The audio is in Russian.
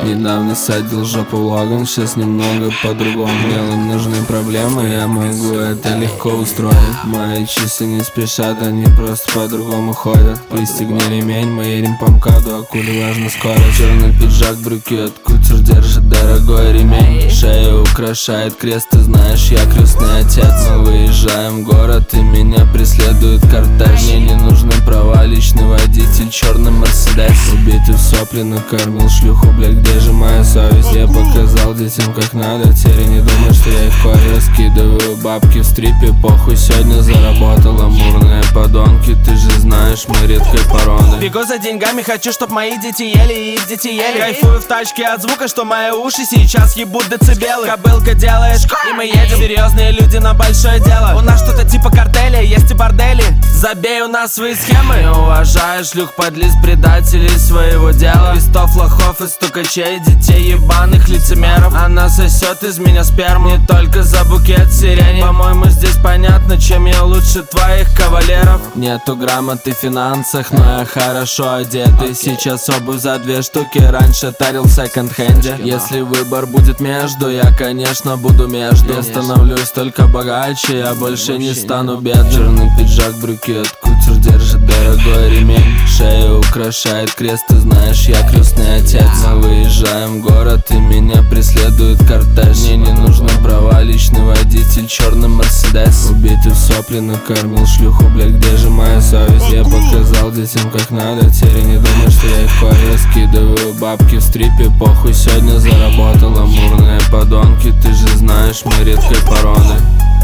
Недавно садил жопу влогом, сейчас немного по-другому. Делом нужны проблемы, я могу это легко устроить. Мои часы не спешат, они просто по-другому ходят. Пристегни ремень, мы едем по МКАДу, акуле важно скоро. Черный пиджак, брюки от кутер держит дорогой ремень. Шею украшает крест, ты знаешь, я крестный отец. Мы выезжаем в город и меня преследует кортеж. Мне не нужны права, личный водитель, черный Мерседес. Убитый в сопли, накормил шлюху, блядь, где же моя совесть? Я показал детям как надо, теперь не думай, что я их корь. Раскидываю бабки в стрипе, похуй, сегодня заработал. Амурные подонки, ты же знаешь, мы редкой породы. Бегу за деньгами, хочу, чтоб мои дети ели и их дети ели. Кайфую в тачке от звука, что мои уши сейчас ебут децибелы. Кобылка делает, и мы едем. Серьезные люди на большое дело. У нас что-то типа картеля, есть и бордели. Забей у нас свои схемы. Не уважаешь шлюх, подлиз, предателей своего дела. Листов, лохов и стукачей, детей ебаных лицемеров. Она сосет из меня сперму, не только за букет сирени. По-моему, здесь понятно, чем я лучше твоих кавалеров. Нету грамоты в финансах, но я хорошо одетый. Сейчас обувь за 2 штуки, раньше тарил в секонд-хенде. Если выбор будет между, я, конечно, буду между. Я становлюсь только богаче, я больше не стану бедным. Черный пиджак, брюки от кутер держит дорогой ремень. Шею украшает крест, ты знаешь, я крестный отец. Мы выезжаем в город и меня преследует кортеж. Мне не нужны права, личный водитель, черный Мерседес. Убитый в сопли, накормил шлюху, блядь, где же моя совесть? Я показал детям как надо, теперь не думай, что я их корь. Раскидываю бабки в стрипе, похуй, сегодня заработал. Амурные подонки, ты же знаешь, мы редкой породы.